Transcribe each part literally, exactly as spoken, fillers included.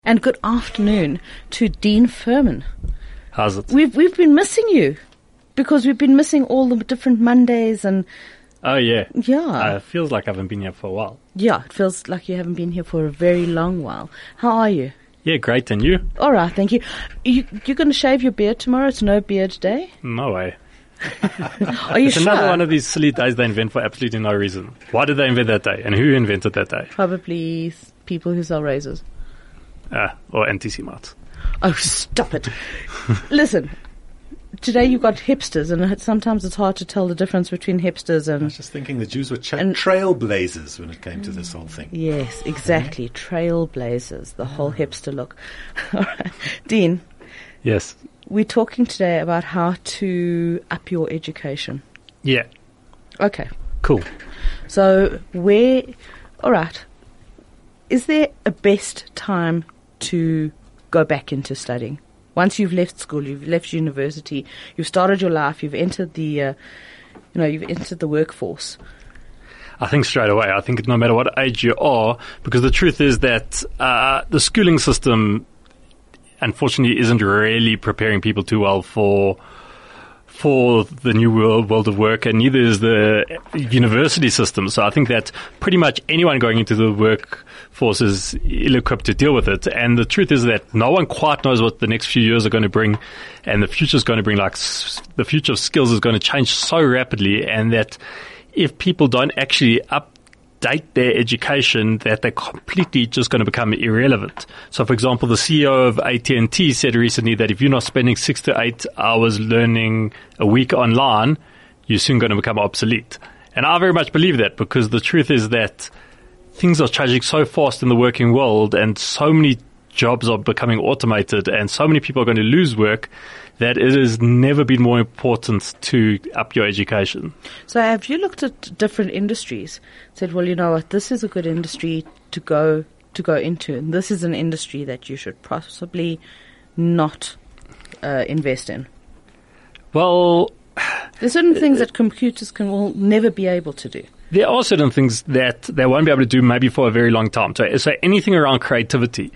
And good afternoon to Dean Furman. How's it? We've we've been missing you because we've been missing all the different Mondays and Oh yeah, yeah. Uh, feels like I haven't been here for a while. Yeah, it feels like you haven't been here for a very long while. How are you? Yeah, great. And you? All right, thank you. You you're going to shave your beard tomorrow? It's no beard day. No way. Are you It's sure? another one of these silly days they invent for absolutely no reason. Why did they invent that day, and who invented that day? Probably s- people who sell razors. Uh, or anti-Semites. Oh, stop it. Listen, today you've got hipsters, and it, sometimes it's hard to tell the difference between hipsters I and... was just thinking the Jews were tra- And- trailblazers when it came to this whole thing. Yes, exactly. Trailblazers, the whole hipster look. All right. Dean, Yes. we're talking today about how to up your education. Yeah. Okay. Cool. So where... All right. Is there a best time to go back into studying? Once you've left school, you've left university, you've started your life, you've entered the, uh, you know, you've entered the workforce. I think straight away. I think no matter what age you are, because the truth is that uh, the schooling system, unfortunately, isn't really preparing people too well for for the new world, world of work, and neither is the university system. So I think that pretty much anyone going into the workforce is ill-equipped to deal with it. And the truth is that no one quite knows what the next few years are going to bring, and the future is going to bring. Like s- the future of skills is going to change so rapidly, and that if people don't actually update their education, that they're completely just going to become irrelevant. So, for example, the C E O of A T and T said recently that if you're not spending six to eight hours learning a week online, you're soon going to become obsolete. And I very much believe that, because the truth is that things are changing so fast in the working world, and so many jobs are becoming automated, and so many people are going to lose work, that it has never been more important to up your education. So have you looked at different industries, said, well, you know what, this is a good industry to go to go into, and this is an industry that you should possibly not uh, invest in? Well, There's certain things that computers can will never be able to do. there are certain things that they won't be able to do maybe for a very long time. So, so anything around creativity.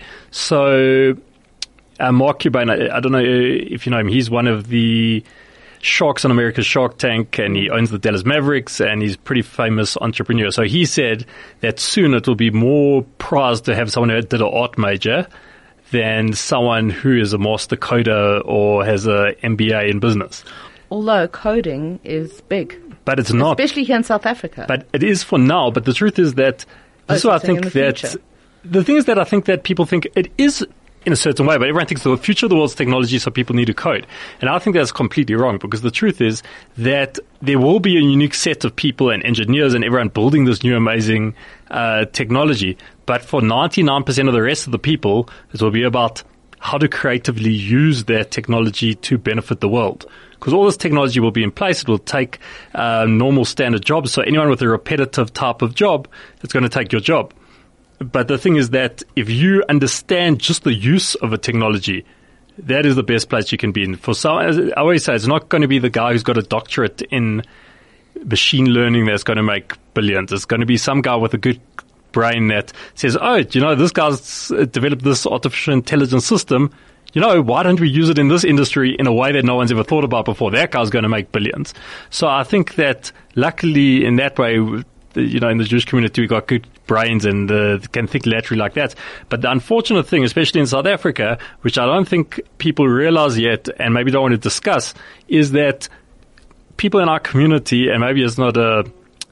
So uh, Mark Cuban, I, I don't know if you know him, he's one of the sharks on America's Shark Tank, and he owns the Dallas Mavericks, and he's a pretty famous entrepreneur. So he said that soon it will be more prized to have someone who did an art major than someone who is a master coder or has a M B A in business. Although coding is big, But it's not. especially here in South Africa. But it is for now. But the truth is that Oh, this is so why I you're saying think in the that future. the thing is that I think that people think it is in a certain way, but everyone thinks the future of the world's technology, so people need to code. And I think that's completely wrong, because the truth is that there will be a unique set of people and engineers and everyone building this new amazing uh, technology. But for ninety-nine percent of the rest of the people, it will be about how to creatively use their technology to benefit the world. Because all this technology will be in place. It will take uh, normal standard jobs. So anyone with a repetitive type of job, it's going to take your job. But the thing is that if you understand just the use of a technology, that is the best place you can be in. For some, I always say, it's not going to be the guy who's got a doctorate in machine learning that's going to make billions. It's going to be some guy with a good brain that says, oh, you know, this guy's developed this artificial intelligence system. You know, why don't we use it in this industry in a way that no one's ever thought about before? That guy's going to make billions. So I think that luckily in that way, you know, in the Jewish community, we got good brains and uh, can think laterally like that. But the unfortunate thing, especially in South Africa, which I don't think people realize yet and maybe don't want to discuss, is that people in our community, and maybe it's not a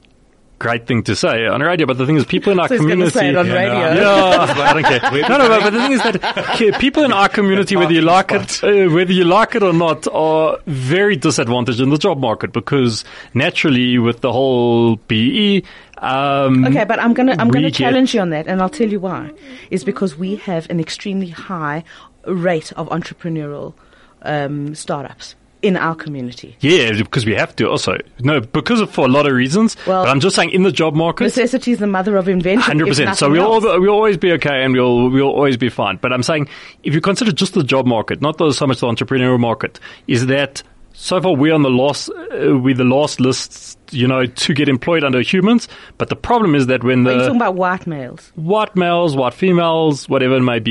great thing to say on radio, but the thing is, people in our So he's gonna community, say it on yeah, radio. No, yeah, I don't care. No, no, but, but the thing is that ki- people in our community, whether you like it, uh, whether you like it or not, are very disadvantaged in the job market, because naturally, with the whole B E. Um, Okay, but I'm gonna I'm we gonna get- challenge you on that, and I'll tell you why. Is because we have an extremely high rate of entrepreneurial um, startups in our community. Yeah, because we have to also. No, because of, for a lot of reasons. Well, but I'm just saying, in the job market, Necessity is the mother of invention. Hundred if percent. So nothing we'll else. all, we'll always be okay, and we'll we'll always be fine. But I'm saying, if you consider just the job market, not the, so much the entrepreneurial market, is that so far we're on the last uh, we're the last list, you know, to get employed under humans. But the problem is that when Are you the talking about white males? white males, white females, whatever it may be,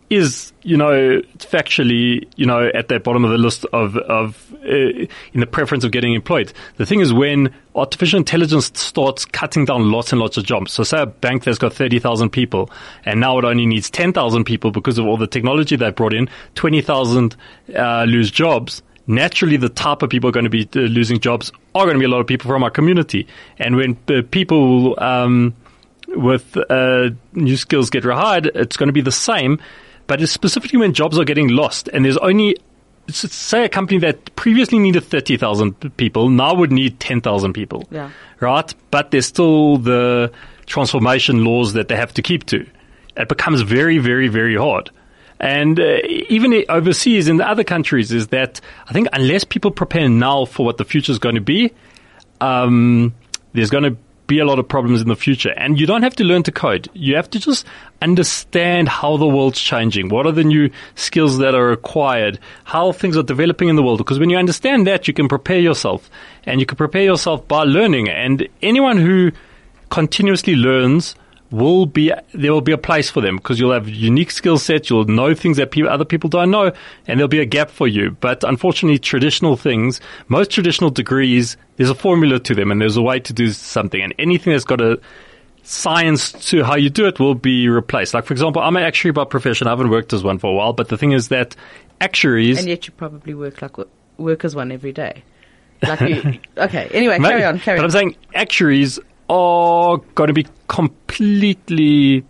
is, you know, factually, you know, at that bottom of the list of, of uh, in the preference of getting employed. The thing is, when artificial intelligence starts cutting down lots and lots of jobs, so say a bank that's got thirty thousand people, and now it only needs ten thousand people because of all the technology they brought in, twenty thousand uh, lose jobs. Naturally, the type of people going to be uh, losing jobs are going to be a lot of people from our community. And when uh, people um, with uh, new skills get rehired, it's going to be the same. But it's specifically when jobs are getting lost, and there's only, say, a company that previously needed thirty thousand people now would need ten thousand people, Yeah. right? But there's still the transformation laws that they have to keep to. It becomes very, very, very hard. And uh, even overseas in the other countries is that I think unless people prepare now for what the future is going to be, um, there's going to be a lot of problems in the future. And you don't have to learn to code. You have to just understand how the world's changing. What are the new skills that are required? How things are developing in the world. Because when you understand that, you can prepare yourself. And you can prepare yourself by learning. And anyone who continuously learns will be, there will be a place for them because you'll have unique skill sets. You'll know things that people, other people don't know, and there'll be a gap for you. But unfortunately, traditional things, most traditional degrees, there's a formula to them and there's a way to do something. And anything that's got a science to how you do it will be replaced. Like, for example, I'm an actuary by profession. I haven't worked as one for a while, but the thing is that actuaries... And yet you probably work like work as one every day. Like you, okay, anyway, Maybe, carry on, carry but on. I'm saying actuaries are going to be completely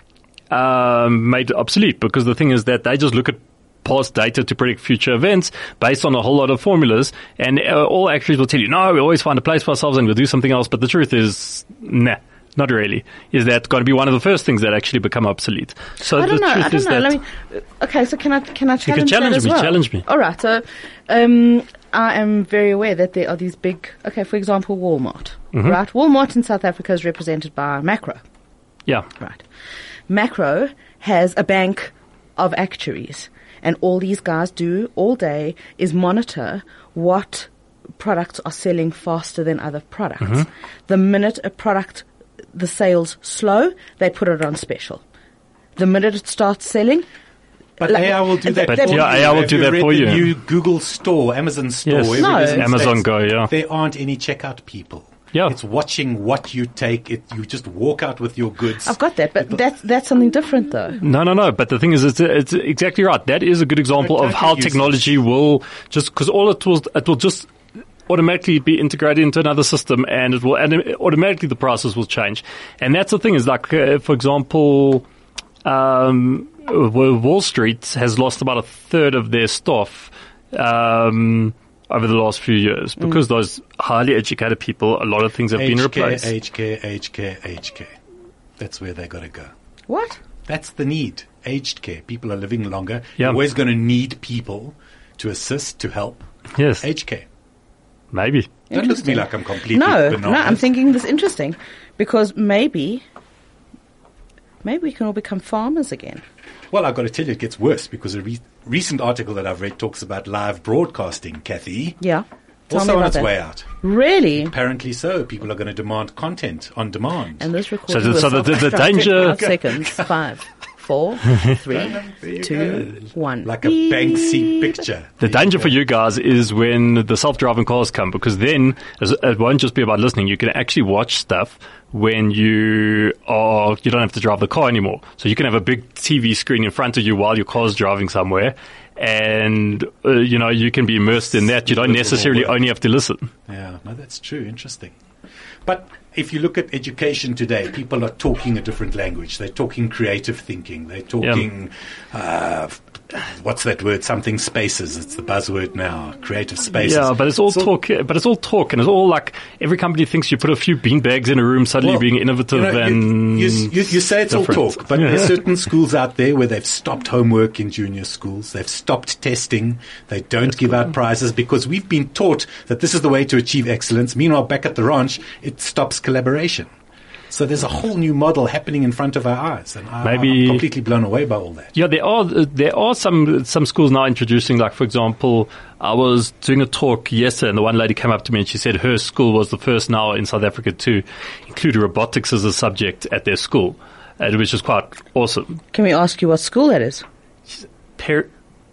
um, made obsolete because the thing is that they just look at past data to predict future events based on a whole lot of formulas, and uh, all actuaries will tell you, no, we always find a place for ourselves and we'll do something else. But the truth is, nah, not really. Is that going to be one of the first things that actually become obsolete? So I don't the know. truth I don't is know. that Let me. Okay, so can I can I challenge, you can challenge that as me. well? Challenge me. All right. So, um, I am very aware that there are these big. Okay, for example, Walmart. Mm-hmm. Right. Walmart in South Africa is represented by Macro. Yeah. Right. Macro has a bank of actuaries, and all these guys do all day is monitor what products are selling faster than other products. Mm-hmm. The minute a product, the sales slow, they put it on special. The minute it starts selling, But Like- A I will do that But for yeah, you. A I will Have do you that read for the you. new Google store, Amazon store, Yes. wherever No. it is in the Amazon States, Go, yeah. there aren't any checkout people. Yeah. It's watching what you take. It, you just walk out with your goods. I've got that, but that's that's something different though. No, no, no. But the thing is, it's, it's exactly right. That is a good example But of don't how you use technology will just, because all it will, it will just automatically be integrated into another system, and it will, and it- automatically the prices will change. And that's the thing is, like, uh, for example, um, Wall Street has lost about a third of their staff. Um, over the last few years, because those highly educated people, a lot of things have been aged care, replaced. aged care, aged care, aged care. That's where they got to go. What? That's the need. Aged care. People are living longer. Yeah. You're always going to need people to assist, to help. Yes, Aged care. maybe. Don't look at me like I'm completely No, bananas. no. I'm thinking this interesting because maybe, maybe we can all become farmers again. Well, I've got to tell you, it gets worse because a re- recent article that I've read talks about live broadcasting, Kathy. Yeah. Tell Also me on about its that. way out. Really? Apparently so. People are going to demand content on demand. And this recording So the- was so the- the- the self-destructive. danger- Five seconds. Five, four, three, There you two, go. one. Like a Banksy picture. The danger for you guys is when the self-driving cars come, because then it won't just be about listening. You can actually watch stuff when you are, you don't have to drive the car anymore. So you can have a big T V screen in front of you while your car's driving somewhere, and uh, you know you can be immersed in that. You don't necessarily only have to listen. Yeah, no, that's true. Interesting. But if you look at education today, people are talking a different language. They're talking creative thinking. They're talking, uh, what's that word? Something spaces. It's the buzzword now. Creative spaces. Yeah, but it's all talk. But it's all talk, and it's all like every company thinks you put a few beanbags in a room, suddenly Well, you're being innovative you know, and you, you, you, you say it's different. all talk, but Yeah. there's certain schools out there where they've stopped homework in junior schools. They've stopped testing. They don't give out prizes because we've been taught that this is the way to achieve excellence. Meanwhile, back at the ranch, it stops collaboration. So there's a whole new model happening in front of our eyes, and I, Maybe- I'm completely blown away by all that. Yeah, there are there are some some schools now introducing, like, for example, I was doing a talk yesterday, and the one lady came up to me and she said her school was the first now in South Africa to include robotics as a subject at their school, uh, which is quite awesome. Can we ask you what school that is? Per,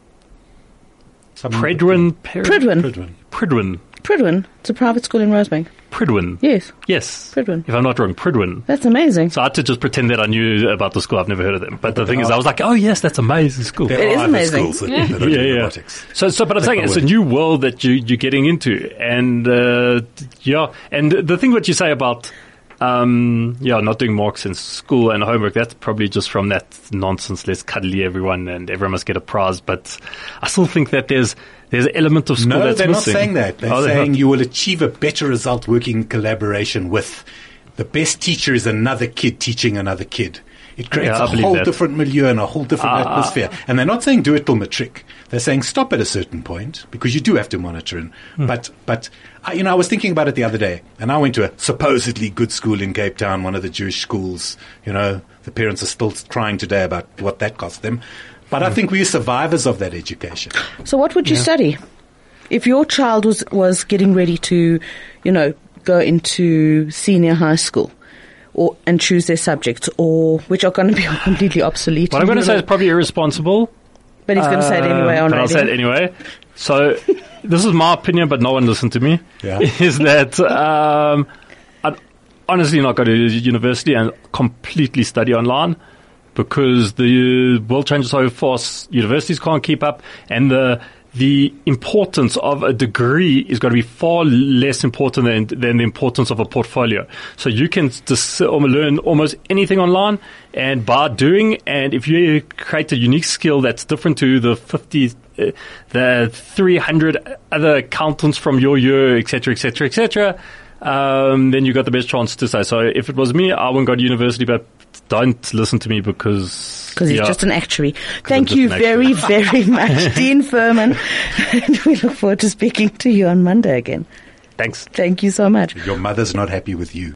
Some- Predwin, Per, Pridwin. Pridwin. Pridwin, Pridwin. It's a private school in Rosebank. Pridwin. Yes, Yes. Pridwin. If I'm not wrong, Pridwin. That's amazing. So I had to just pretend that I knew about the school. I've never heard of them. But the thing is, I was like, oh yes, that's amazing school. There It is are other amazing. schools that, that are Yeah, doing yeah. robotics. So, so, but I'm saying my it's a word. new world that you, you're getting into. And, uh, yeah, and the thing what you say about, um, yeah, not doing marks in school and homework, that's probably just from that nonsense, let's cuddly everyone and everyone must get a prize. But I still think that there's, there's an element of school No, that's they're missing. not saying that. They're Oh, they're saying not. you will achieve a better result working in collaboration with. The best teacher is another kid teaching another kid. It creates Yeah, I a believe whole that. different milieu and a whole different Ah. atmosphere. And they're not saying do it till matric. They're saying stop at a certain point because you do have to monitor. And, Hmm. But, but I, you know, I was thinking about it the other day, and I went to a supposedly good school in Cape Town, one of the Jewish schools. You know, the parents are still crying today about what that cost them. But Hmm. I think we're survivors of that education. So what would you study? If your child was, was getting ready to, you know, go into senior high school or and choose their subjects, or which are going to be completely obsolete. What I'm going to You say know, is probably irresponsible. but he's going to say it anyway Um, on but I'll radio. say it anyway. So this is my opinion, but no one listened to me. Yeah. Is that um, I'd honestly not go to university and completely study online because the world changes so fast. Universities can't keep up, and the the importance of a degree is going to be far less important than, than the importance of a portfolio. So you can just learn almost anything online and by doing, and if you create a unique skill that's different to the fifty, uh, the three hundred other accountants from your year, et cetera, et cetera, et cetera, um, then you got the best chance to say. So if it was me, I wouldn't go to university, but don't listen to me because... Because he's yeah. just an actuary. I'm Thank just you an very, actuary. very much, Dean Furman. And we look forward to speaking to you on Monday again. Thanks. Thank you so much. Your mother's not happy with you.